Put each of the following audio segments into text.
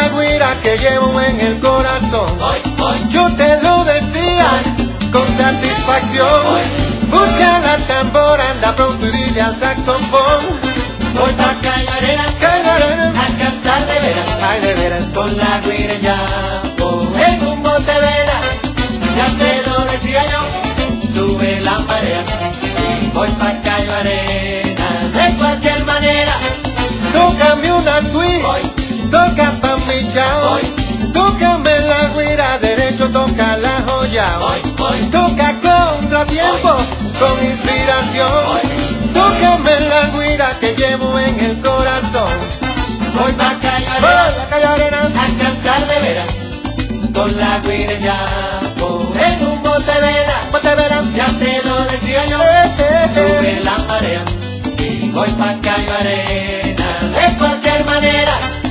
la guira que llevo en el corazón. Yo te lo decía con satisfacción. Busca la tambora, anda pronto y dile al saxofón. Voy pa' Caimarena, a cantar de veras. Ay, de veras. Con la guira ya, en un bote vela. Ya te lo decía yo, sube la marea. Voy pa' Caimarena, de cualquier manera. Tócame una swing, toca pa' mi chao. Tócame la guira derecho, toca la joya. Toca contratiempo, con inspiración. Tócame la guira que llevo en el corazón. Voy pa' Caimarena, a cantar de veras. Con la guira ya, en un bote vela. Ya te lo decía yo, sube la marea. Y voy pa' Caimarena, de cualquier manera.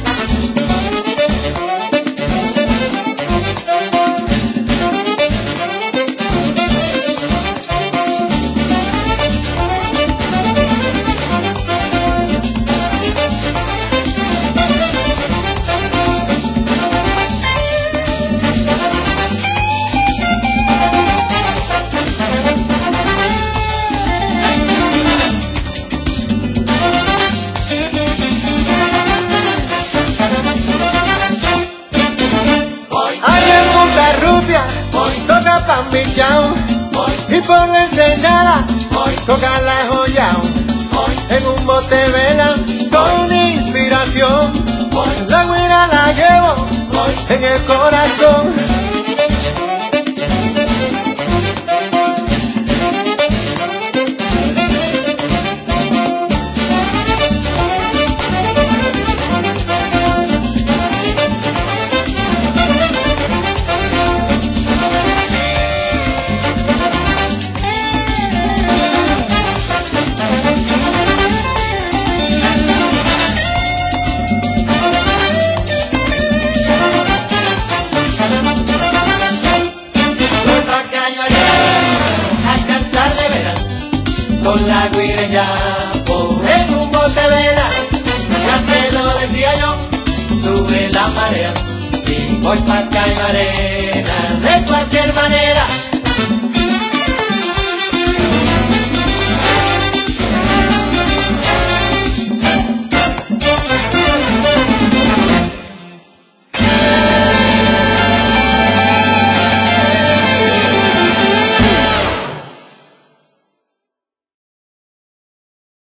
Toca pa' mi chao, y por la ensenada, toca la joya, en un bote vela, con inspiración, la guira la llevo, en el corazón. Con la guira ya, en un bote vela. Ya te lo decía yo, sube la marea. Y voy pa' Caimarena, de cualquier manera.